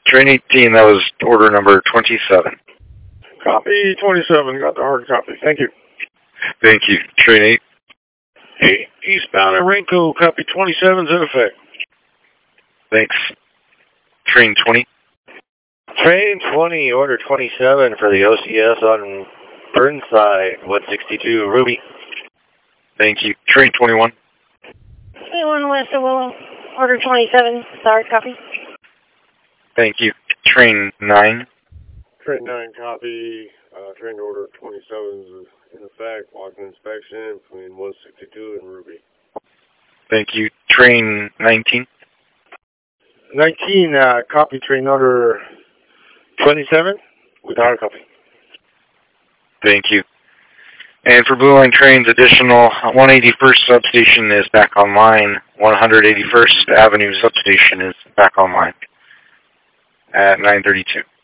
Train 18, that was order number 27. Copy 27, got the hard copy. Thank you. Thank you. Train 8. Hey, eastbound at Renko, copy 27's in effect. Thanks. Train 20. Train 20, order 27 for the OCS on Burnside, 162, Ruby. Thank you. Train 21. 21 west of Willow, order 27, hard copy. Thank you. Train 9. Train 9, copy. Train order 27's in effect. Walking inspection between 162 and Ruby. Thank you. Train 19. 19, copy train order 27 with hard copy. Thank you. And for Blue Line trains, additional 181st substation is back online. 181st Avenue substation is back online at 9:32.